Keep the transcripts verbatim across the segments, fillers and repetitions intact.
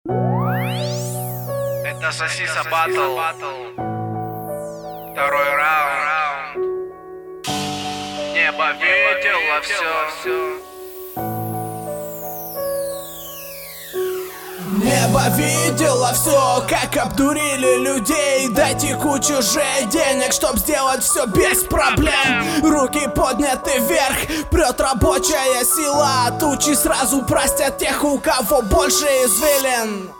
Это Сосиса Батл. Второй раунд. Небо видело все. Небо видело все, как обдурили людей. Дайте кучу же денег, чтоб сделать все без проблем. Руки подняты вверх, прет рабочая сила. Тучи сразу простят тех, у кого больше извилин.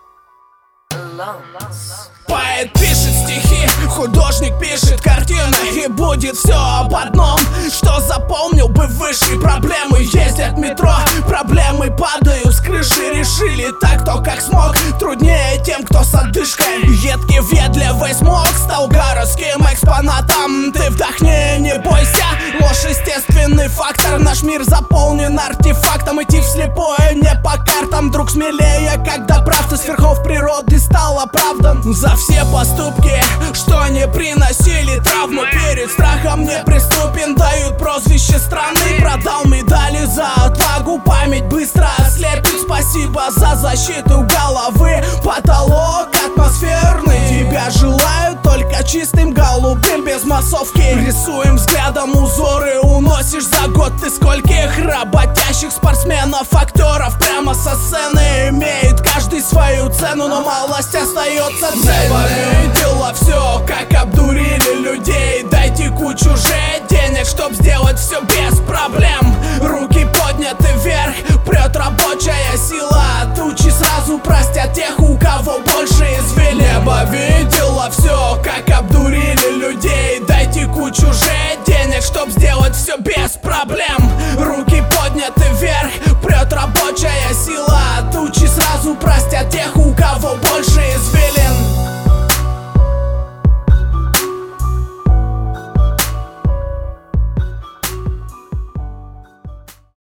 Поэт пишет стихи, художник пишет картины. И будет все об одном, что запомнил бы выше. Проблемы ездят в метро, проблемы падают с крыши. Решили так, кто как смог, труднее тем, кто с одышкой. Едкий въедливый смог стал городским экспонатом. Ты вдохни, не бойся, ложь естественный фактор. Наш мир заполнен артефактом, идти вслепое не по картам. Друг смелее, когда правда с верхов природы стал оправдан. За все поступки, что не приносили травму, перед страхом неприступен. Дают прозвище страны, продал медали за отвагу. Память быстро ослепит, спасибо за защиту головы. Потолок атмосферный, тебя желают только чистым голубым, без массовки. Рисуем взглядом узоры, уносишь за год ты скольких работящих спортсменов, актеров прямо со сцены. Имеет каждый свою цену, но малость остается ценной. Небо видело все, как обдурили людей. Дайте кучу же денег, чтоб сделать все без проблем. Руки подняты вверх, прет рабочая сила. Тучи сразу простят тех, у кого больше извилин. Небо видело все, как обдурили людей. Дайте кучу же денег, чтоб сделать все без проблем. Руки подняты вверх, прет рабочая сила. Тучи сразу простят тех,